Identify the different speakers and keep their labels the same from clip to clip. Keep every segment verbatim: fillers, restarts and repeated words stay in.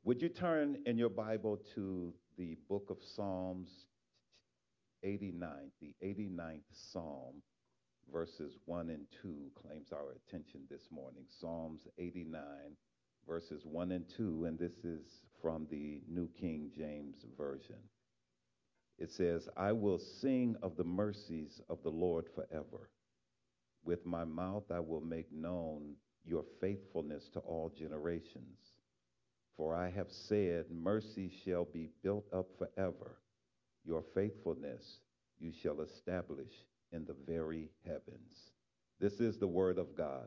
Speaker 1: Would you turn in your Bible to the book of Psalms eighty-nine? The eighty-ninth Psalm, verses one and two, claims our attention this morning. Psalms eighty-nine, verses one and two, and this is from the New King James Version. It says, I will sing of the mercies of the Lord forever. With my mouth I will make known your faithfulness to all generations. For I have said, mercy shall be built up forever. Your faithfulness you shall establish in the very heavens. This is the word of God.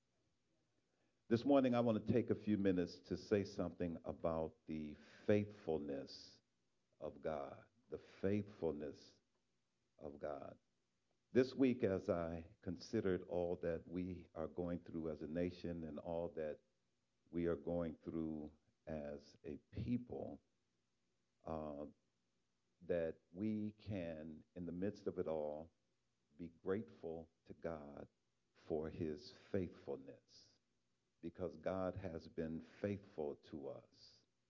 Speaker 1: This morning I want to take a few minutes to say something about the faithfulness of God. The faithfulness of God. This week, as I considered all that we are going through as a nation and all that we are going through as a people, uh, that we can, in the midst of it all, be grateful to God for his faithfulness, because God has been faithful to us.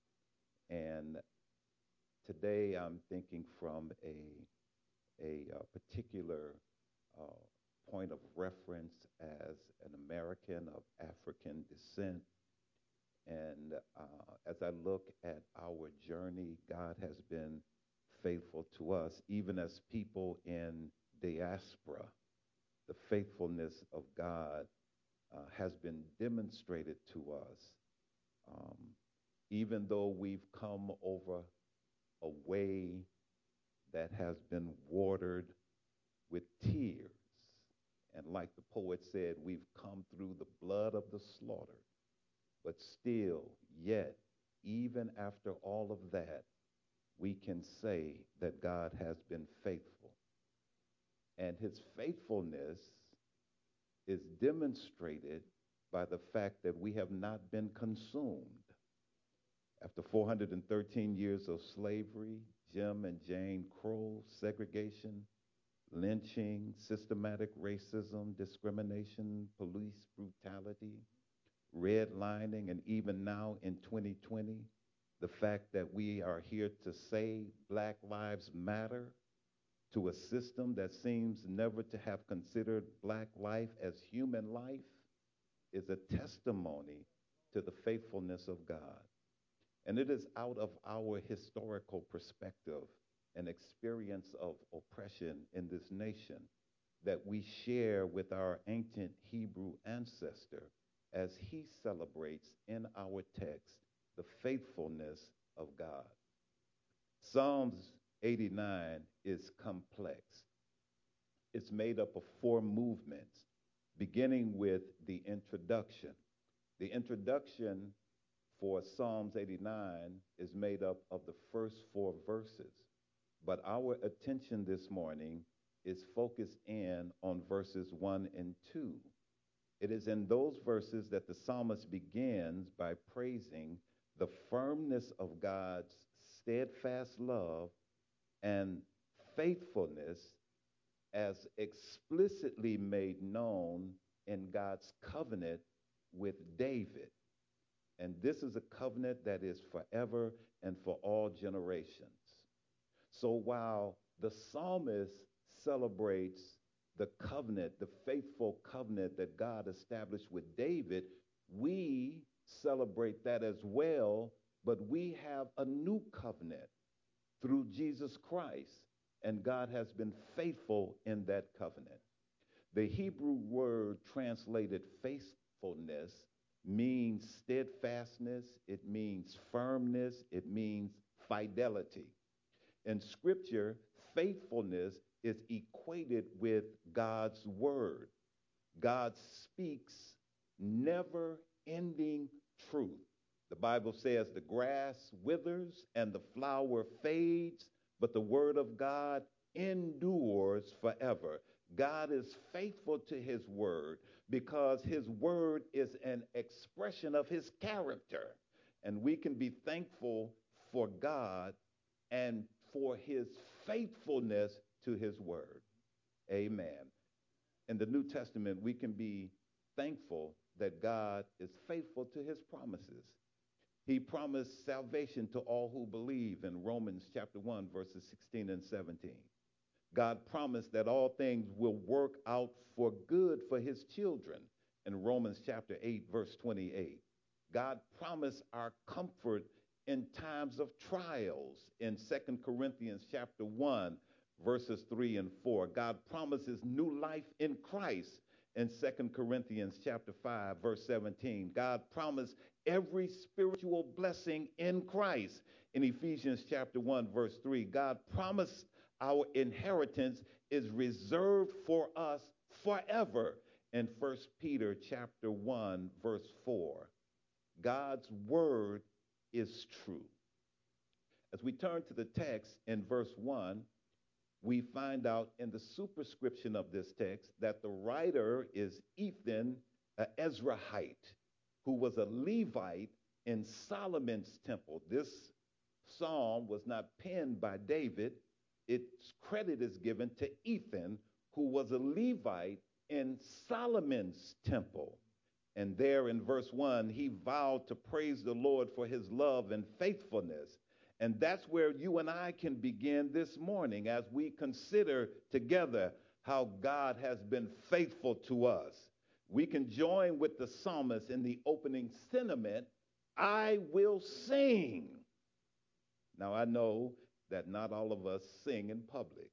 Speaker 1: And today I'm thinking from a, a, uh particular uh, point of reference as an American of African descent. And uh, as I look at our journey, God has been faithful to us, even as people in diaspora. The faithfulness of God uh, has been demonstrated to us. Um, even though we've come over a way that has been watered with tears, and like the poet said, we've come through the blood of the slaughter, but still, yet, even after all of that, we can say that God has been faithful. And his faithfulness is demonstrated by the fact that we have not been consumed. After four hundred thirteen years of slavery, Jim and Jane Crow, segregation, lynching, systematic racism, discrimination, police brutality, redlining, and even now in twenty twenty, the fact that we are here to say Black Lives Matter to a system that seems never to have considered Black life as human life is a testimony to the faithfulness of God. And it is out of our historical perspective and experience of oppression in this nation that we share with our ancient Hebrew ancestor as he celebrates in our text the faithfulness of God. Psalms eighty-nine is complex. It's made up of four movements, beginning with the introduction. The introduction for Psalms eighty-nine is made up of the first four verses, but our attention this morning is focused in on verses one and two. It is in those verses that the psalmist begins by praising the firmness of God's steadfast love and faithfulness as explicitly made known in God's covenant with David. And this is a covenant that is forever and for all generations. So while the psalmist celebrates the covenant, the faithful covenant that God established with David, we celebrate that as well, but we have a new covenant through Jesus Christ, and God has been faithful in that covenant. The Hebrew word translated faithfulness means steadfastness, it means firmness, it means fidelity. In Scripture, faithfulness is equated with God's word. God speaks never-ending truth. The Bible says the grass withers and the flower fades, but the word of God endures forever. God is faithful to his word because his word is an expression of his character. And we can be thankful for God and for his faithfulness to his word. Amen. In the New Testament, we can be thankful that God is faithful to his promises. He promised salvation to all who believe in Romans chapter one, verses sixteen and seventeen. God promised that all things will work out for good for his children in Romans chapter eight, verse twenty-eight. God promised our comfort in times of trials in Second Corinthians chapter one, verses three and four. God promises new life in Christ in Second Corinthians chapter five, verse seventeen. God promised every spiritual blessing in Christ in Ephesians chapter one, verse three. God promised our inheritance is reserved for us forever in First Peter chapter one, verse four. God's word is true. As we turn to the text in verse one, we find out in the superscription of this text that the writer is Ethan, an Ezrahite, who was a Levite in Solomon's temple. This psalm was not penned by David. Its credit is given to Ethan, who was a Levite in Solomon's temple. And there in verse one, he vowed to praise the Lord for his love and faithfulness. And that's where you and I can begin this morning as we consider together how God has been faithful to us. We can join with the psalmist in the opening sentiment, I will sing. Now, I know that not all of us sing in public,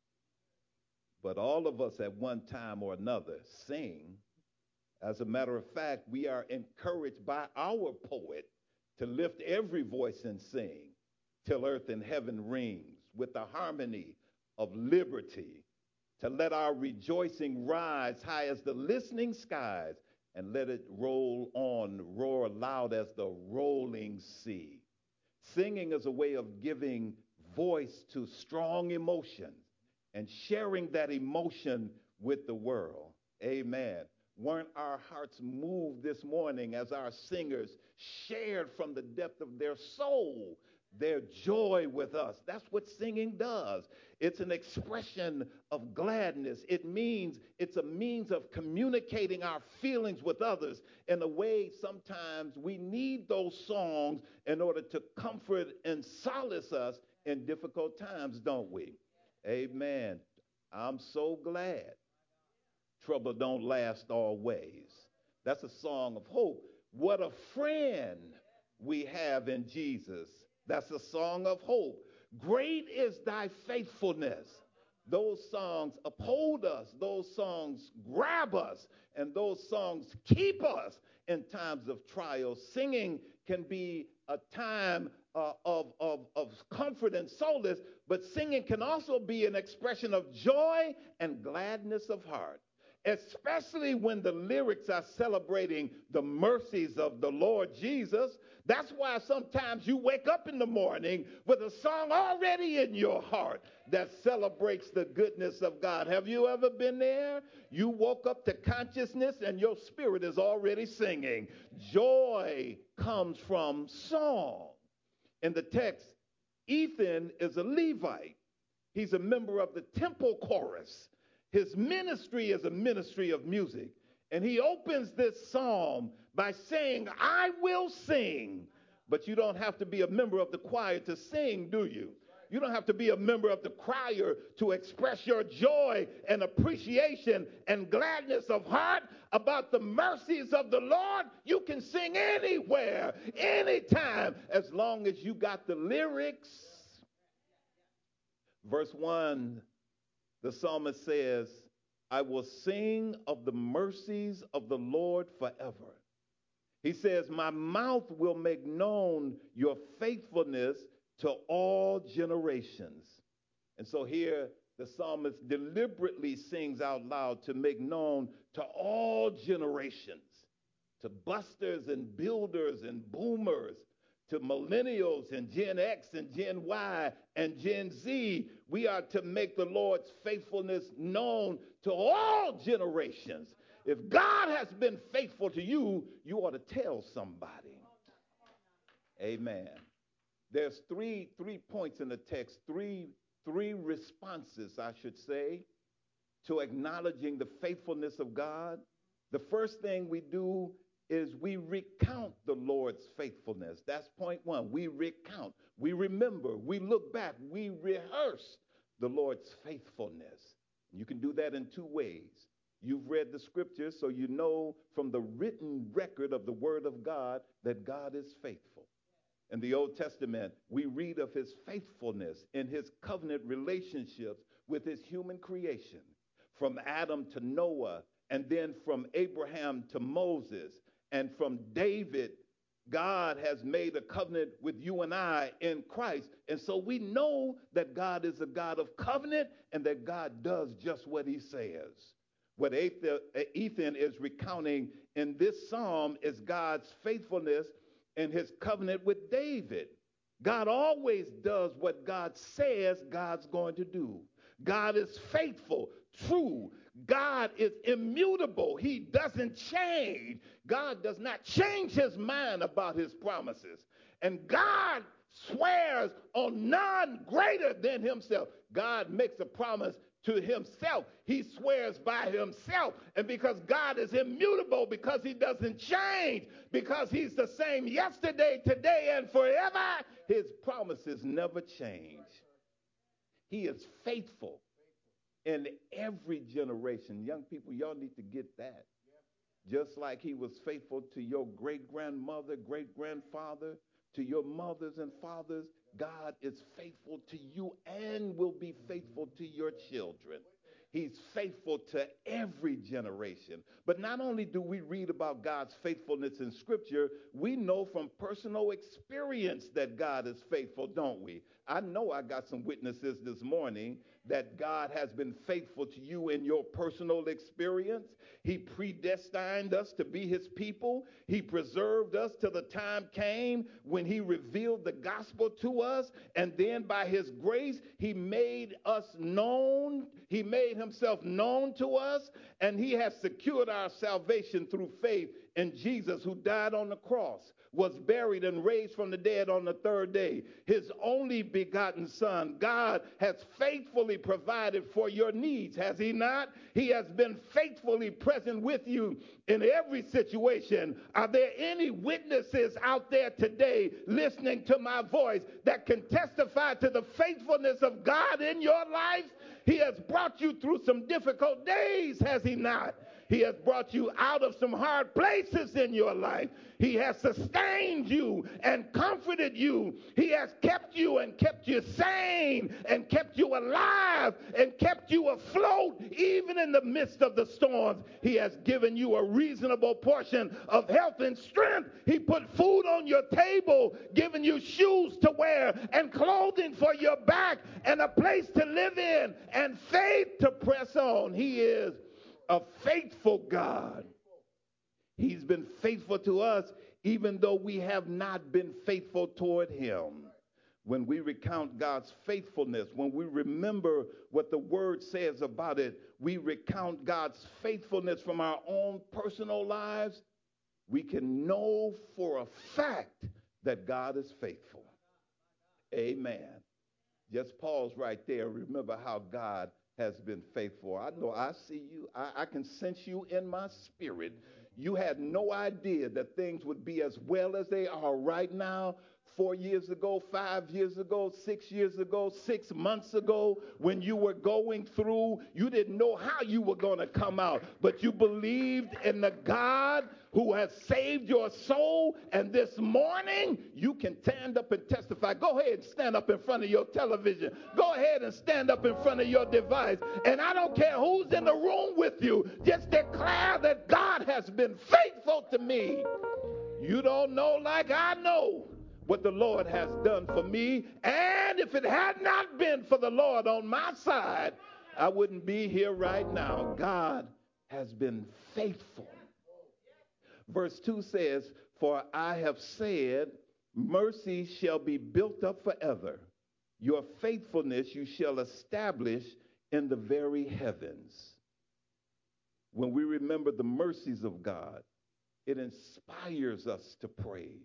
Speaker 1: but all of us at one time or another sing. As a matter of fact, we are encouraged by our poet to lift every voice and sing till earth and heaven rings with the harmony of liberty, to let our rejoicing rise high as the listening skies and let it roll on, roar loud as the rolling sea. Singing is a way of giving voice to strong emotions and sharing that emotion with the world. Amen. Weren't our hearts moved this morning as our singers shared from the depth of their soul their joy with us? That's what singing does. It's an expression of gladness. It means it's a means of communicating our feelings with others in a way sometimes we need those songs in order to comfort and solace us in difficult times, don't we? Amen. I'm so glad trouble don't last always. That's a song of hope. What a friend we have in Jesus. That's a song of hope. Great is thy faithfulness. Those songs uphold us. Those songs grab us. And those songs keep us in times of trial. Singing can be a time uh, of, of, of comfort and solace, but singing can also be an expression of joy and gladness of heart, especially when the lyrics are celebrating the mercies of the Lord Jesus. That's why sometimes you wake up in the morning with a song already in your heart that celebrates the goodness of God. Have you ever been there? You woke up to consciousness and your spirit is already singing. Joy comes from song. In the text, Ethan is a Levite. He's a member of the temple chorus. His ministry is a ministry of music. And he opens this psalm by saying, I will sing. But you don't have to be a member of the choir to sing, do you? You don't have to be a member of the choir to express your joy and appreciation and gladness of heart about the mercies of the Lord. You can sing anywhere, anytime, as long as you got the lyrics. Verse one, the psalmist says, I will sing of the mercies of the Lord forever. He says, my mouth will make known your faithfulness to all generations. And so here the psalmist deliberately sings out loud to make known to all generations, to busters and builders and boomers, to millennials and Gen X and Gen Y and Gen Z. We are to make the Lord's faithfulness known to all generations. If God has been faithful to you, you ought to tell somebody. Amen. There's three, three points in the text, three, three responses, I should say, to acknowledging the faithfulness of God. The first thing we do is we recount the Lord's faithfulness. That's point one. We recount, we remember, we look back, we rehearse the Lord's faithfulness. You can do that in two ways. You've read the scriptures, so you know from the written record of the word of God that God is faithful. In the Old Testament, we read of his faithfulness in his covenant relationships with his human creation, from Adam to Noah, and then from Abraham to Moses, and from David. God has made a covenant with you and I in Christ. And so we know that God is a God of covenant and that God does just what he says. What Ethan is recounting in this psalm is God's faithfulness and his covenant with David. God always does what God says God's going to do. God is faithful, true. God is immutable. He doesn't change. God does not change his mind about his promises. And God swears on none greater than himself. God makes a promise to himself. He swears by himself. And because God is immutable, because he doesn't change, because he's the same yesterday, today, and forever, his promises never change. He is faithful in every generation. Young people, y'all need to get that. Just like he was faithful to your great-grandmother, great-grandfather, to your mothers and fathers, God is faithful to you and will be faithful to your children. He's faithful to every generation. But not only do we read about God's faithfulness in Scripture, we know from personal experience that God is faithful, don't we? I know I got some witnesses this morning that God has been faithful to you in your personal experience. He predestined us to be his people. He preserved us till the time came when he revealed the gospel to us. And then by his grace, he made us known. He made himself known to us. And he has secured our salvation through faith in Jesus, who died on the cross, was buried, and raised from the dead on the third day. His only begotten Son. God has faithfully provided for your needs, has he not? He has been faithfully present with you in every situation. Are there any witnesses out there today listening to my voice that can testify to the faithfulness of God in your life? He has brought you through some difficult days, has he not? He has brought you out of some hard places in your life. He has sustained you and comforted you. He has kept you and kept you sane and kept you alive and kept you afloat even in the midst of the storms. He has given you a reasonable portion of health and strength. He put food on your table, given you shoes to wear and clothing for your back and a place to live in and faith to press on. He is a faithful God. He's been faithful to us even though we have not been faithful toward him. When we recount God's faithfulness, when we remember what the word says about it, we recount God's faithfulness from our own personal lives, we can know for a fact that God is faithful. Amen. Just pause right there. Remember how God has been faithful. I know I see you. I, I can sense you in my spirit. You had no idea that things would be as well as they are right now. Four years ago, five years ago, six years ago, six months ago, when you were going through, you didn't know how you were going to come out, but you believed in the God who has saved your soul. And this morning, you can stand up and testify. Go ahead and stand up in front of your television. Go ahead and stand up in front of your device. And I don't care who's in the room with you. Just declare that God has been faithful to me. You don't know like I know what the Lord has done for me. And if it had not been for the Lord on my side, I wouldn't be here right now. God has been faithful. Verse two says, "For I have said, mercy shall be built up forever. Your faithfulness you shall establish in the very heavens." When we remember the mercies of God, it inspires us to praise.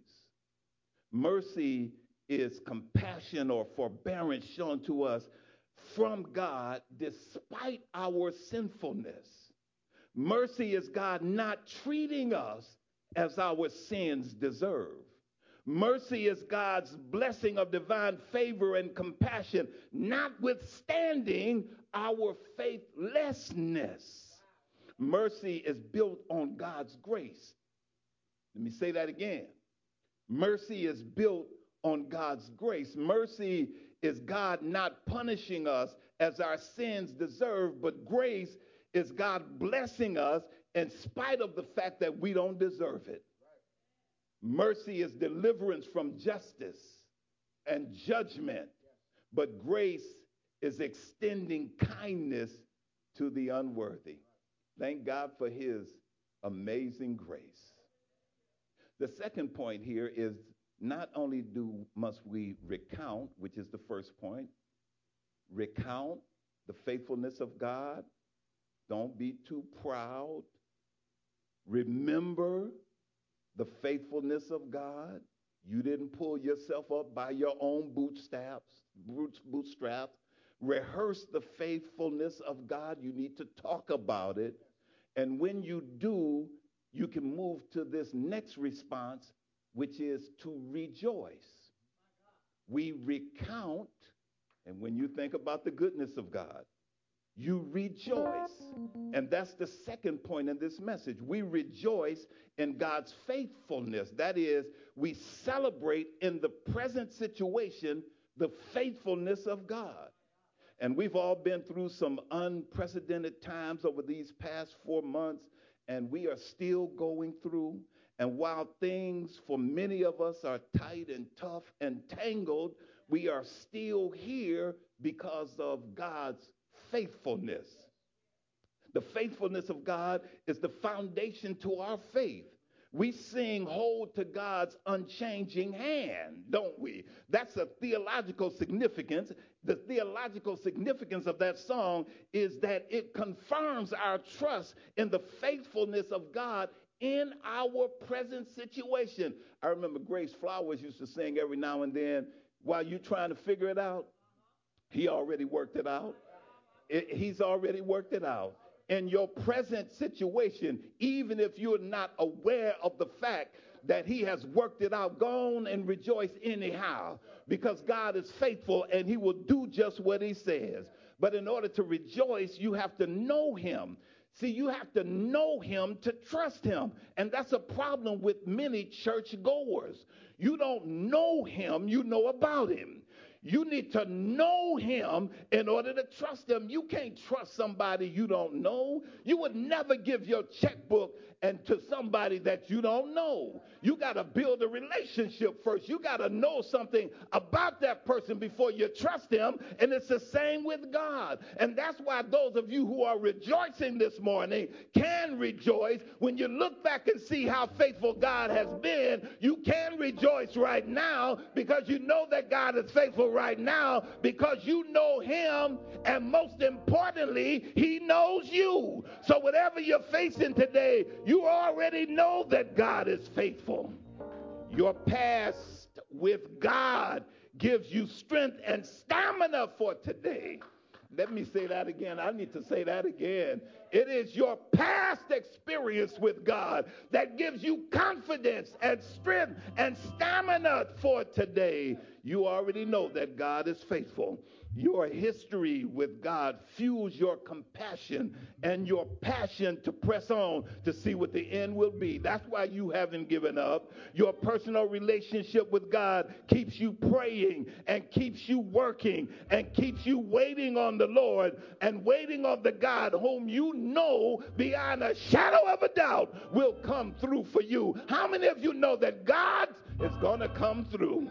Speaker 1: Mercy is compassion or forbearance shown to us from God despite our sinfulness. Mercy is God not treating us as our sins deserve. Mercy is God's blessing of divine favor and compassion, notwithstanding our faithlessness. Mercy is built on God's grace. Let me say that again. Mercy is built on God's grace. Mercy is God not punishing us as our sins deserve, but grace is God blessing us in spite of the fact that we don't deserve it. Mercy is deliverance from justice and judgment, but grace is extending kindness to the unworthy. Thank God for his amazing grace. The second point here is not only do must we recount, which is the first point, recount the faithfulness of God. Don't be too proud. Remember the faithfulness of God. You didn't pull yourself up by your own bootstraps, bootstraps. Rehearse the faithfulness of God. You need to talk about it. And when you do, you can move to this next response, which is to rejoice. We recount, and when you think about the goodness of God, you rejoice. And that's the second point in this message. We rejoice in God's faithfulness. That is, we celebrate in the present situation the faithfulness of God. And we've all been through some unprecedented times over these past four months, and we are still going through. And while things for many of us are tight and tough and tangled, we are still here because of God's faithfulness. The faithfulness of God is the foundation to our faith. We sing hold to God's unchanging hand, don't we? That's a theological significance. The theological significance of that song is that it confirms our trust in the faithfulness of God in our present situation. I remember Grace Flowers used to sing every now and then, while you're trying to figure it out, he already worked it out. It, he's already worked it out. In your present situation, even if you're not aware of the fact that he has worked it out, go on and rejoice anyhow, because God is faithful and he will do just what he says. But in order to rejoice, you have to know him. See, you have to know him to trust him. And that's a problem with many church goers. You don't know him, you know about him. You need to know him in order to trust him. You can't trust somebody you don't know. You would never give your checkbook and to somebody that you don't know. You got to build a relationship first. You got to know something about that person before you trust him. And it's the same with God. And that's why those of you who are rejoicing this morning can rejoice. When you look back and see how faithful God has been, you can rejoice right now because you know that God is faithful right now, because you know him, and most importantly, he knows you. So whatever you're facing today, you already know that God is faithful. Your past with God gives you strength and stamina for today. Let me say that again. I need to say that again. It is your past experience with God that gives you confidence and strength and stamina for today. You already know that God is faithful. Your history with God fuels your compassion and your passion to press on to see what the end will be. That's why you haven't given up. Your personal relationship with God keeps you praying and keeps you working and keeps you waiting on the Lord and waiting on the God whom you know beyond a shadow of a doubt will come through for you. How many of you know that God is going to come through?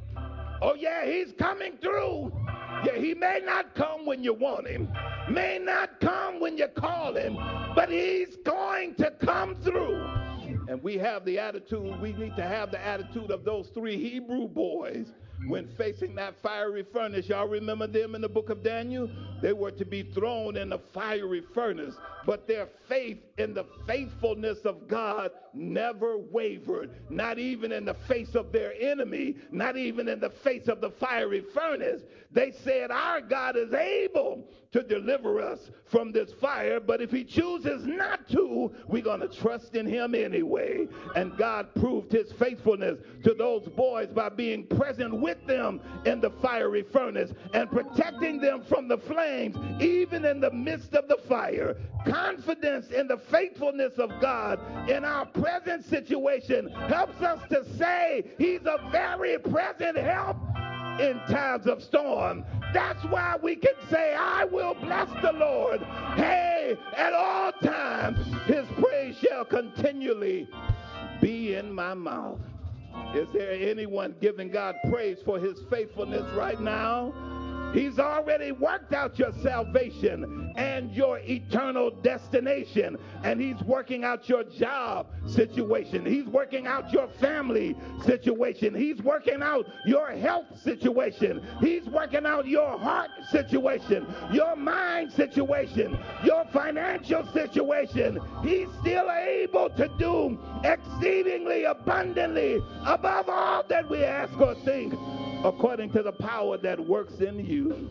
Speaker 1: Oh, yeah, he's coming through. Yeah, he may not come when you want him, may not come when you call him, but he's going to come through. And we have the attitude, we need to have the attitude of those three Hebrew boys when facing that fiery furnace. Y'all remember them in the book of Daniel? They were to be thrown in the fiery furnace, but their faith in the faithfulness of God never wavered, not even in the face of their enemy, not even in the face of the fiery furnace. They said, our God is able to deliver us from this fire, but if he chooses not to, we're going to trust in him anyway. way. And God proved his faithfulness to those boys by being present with them in the fiery furnace and protecting them from the flames, even in the midst of the fire. Confidence in the faithfulness of God in our present situation helps us to say he's a very present help in times of storm. That's why we can say, I will bless the Lord. Hey, at all times, his praise shall continually be in my mouth. Is there anyone giving God praise for his faithfulness right now? He's already worked out your salvation and your eternal destination. And he's working out your job situation. He's working out your family situation. He's working out your health situation. He's working out your heart situation, your mind situation, your financial situation. He's still able to do exceedingly abundantly above all that we ask or think, according to the power that works in you.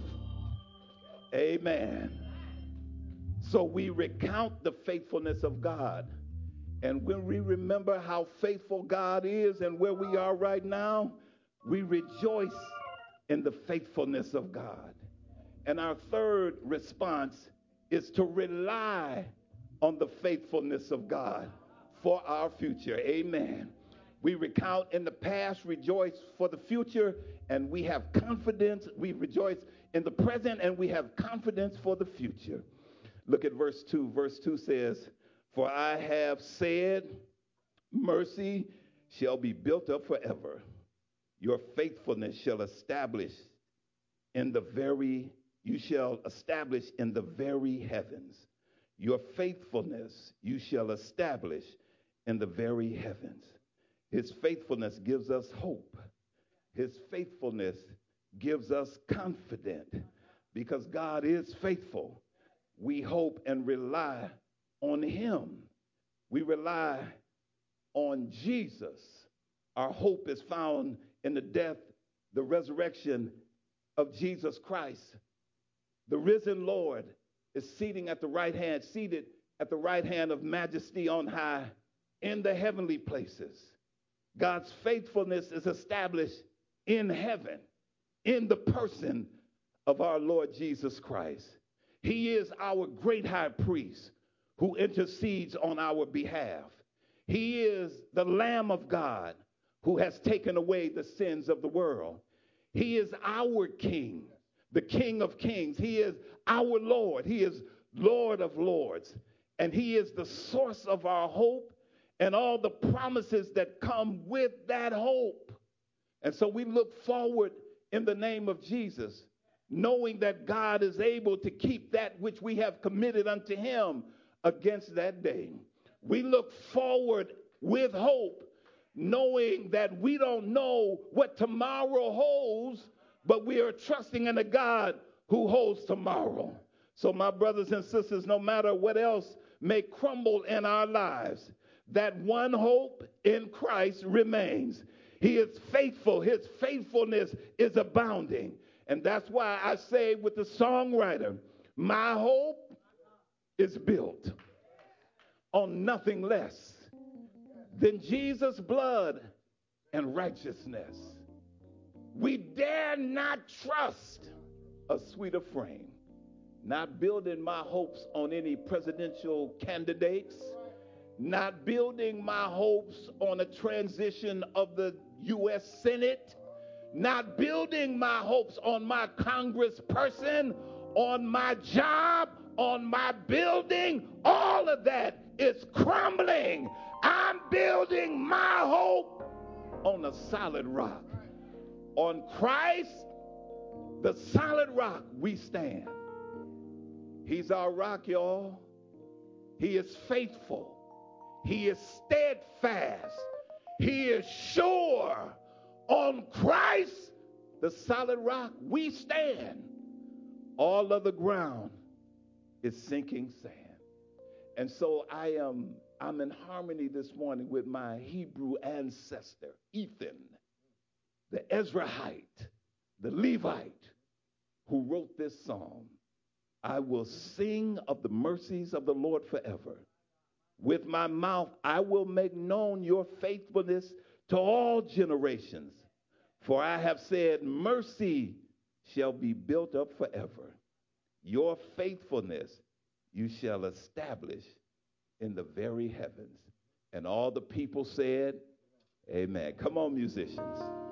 Speaker 1: Amen. So we recount the faithfulness of God. And when we remember how faithful God is and where we are right now, we rejoice in the faithfulness of God. And our third response is to rely on the faithfulness of God for our future. Amen. We recount in the past, rejoice for the future, and we have confidence. We rejoice in the present, and we have confidence for the future. Look at verse two. Verse two says, for I have said, mercy shall be built up forever. Your faithfulness shall establish in the very, you shall establish in the very heavens. Your faithfulness you shall establish in the very heavens. His faithfulness gives us hope. His faithfulness gives us confidence because God is faithful. We hope and rely on him. We rely on Jesus. Our hope is found in the death, the resurrection of Jesus Christ. The risen Lord is seating at the right hand, seated at the right hand of majesty on high in the heavenly places. God's faithfulness is established in heaven, in the person of our Lord Jesus Christ. He is our great high priest who intercedes on our behalf. He is the Lamb of God who has taken away the sins of the world. He is our King, the King of Kings. He is our Lord. He is Lord of Lords. And he is the source of our hope and all the promises that come with that hope. And so we look forward in the name of Jesus, knowing that God is able to keep that which we have committed unto him against that day. We look forward with hope, knowing that we don't know what tomorrow holds, but we are trusting in a God who holds tomorrow. So my brothers and sisters, no matter what else may crumble in our lives, that one hope in Christ remains. He is faithful. His faithfulness is abounding. And that's why I say with the songwriter, my hope is built on nothing less than Jesus' blood and righteousness. We dare not trust a sweeter frame, not building my hopes on any presidential candidates, not building my hopes on a transition of the U S Senate, not building my hopes on my congressperson, on my job, on my building. All of that is crumbling. I'm building my hope on a solid rock. On Christ, the solid rock, we stand. He's our rock, y'all. He is faithful. He is steadfast. He is sure. On Christ, the solid rock, we stand. All other ground is sinking sand. And so I am I'm in harmony this morning with my Hebrew ancestor, Ethan, the Ezrahite, the Levite, who wrote this psalm. I will sing of the mercies of the Lord forever. With my mouth, I will make known your faithfulness to all generations. For I have said, mercy shall be built up forever. Your faithfulness you shall establish in the very heavens. And all the people said, amen. Come on, musicians.